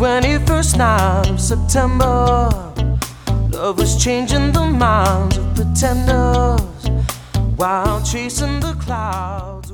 21st night of September. Love was changing the minds of pretenders while chasing the clouds.